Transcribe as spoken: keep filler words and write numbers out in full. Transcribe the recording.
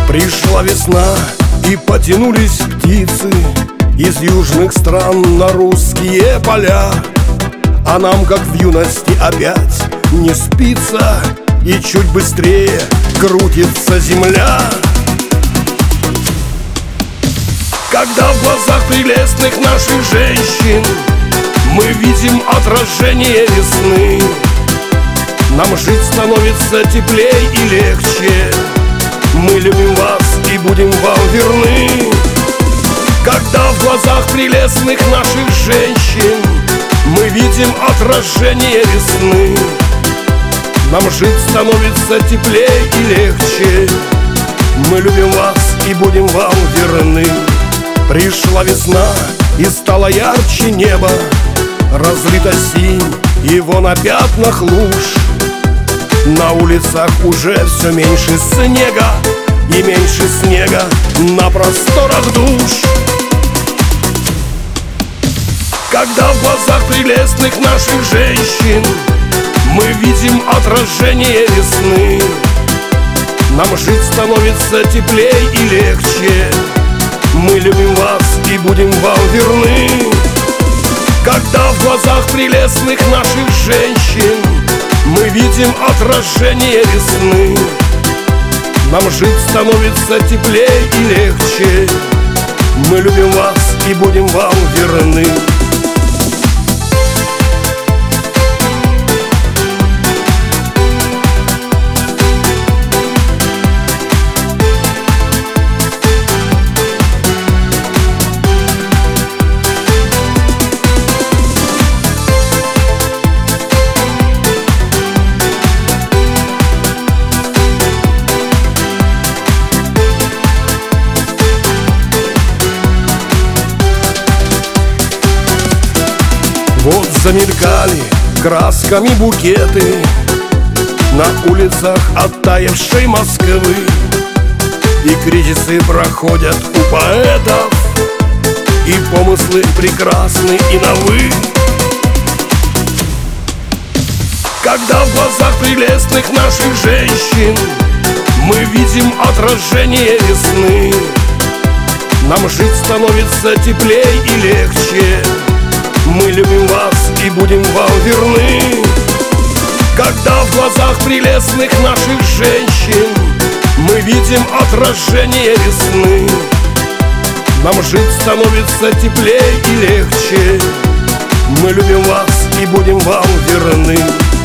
Пришла весна, и потянулись птицы из южных стран на русские поля. А нам, как в юности, опять не спится, и чуть быстрее крутится земля. Когда в глазах прелестных наших женщин мы видим отражение весны, нам жить становится теплей и легче. Мы любим вас и будем вам верны. Когда в глазах прелестных наших женщин мы видим отражение весны, нам жить становится теплей и легче. Мы любим вас и будем вам верны. Пришла весна, и стало ярче небо, разлита синь его на пятнах луж. На улицах уже все меньше снега, и меньше снега на просторах душ. Когда в глазах прелестных наших женщин мы видим отражение весны, нам жить становится теплей и легче. Мы любим вас и будем вам верны. Когда в глазах прелестных наших женщин мы видим отражение весны, нам жить становится теплей и легче. Мы любим вас и будем вам верны. Вот замелькали красками букеты на улицах оттаившей Москвы, и кризисы проходят у поэтов, и помыслы прекрасны и новы. Когда в глазах прелестных наших женщин мы видим отражение весны, нам жить становится теплей и легче. Мы любим вас и будем вам верны. Когда в глазах прелестных наших женщин мы видим отражение весны, нам жить становится теплей и легче. Мы любим вас и будем вам верны.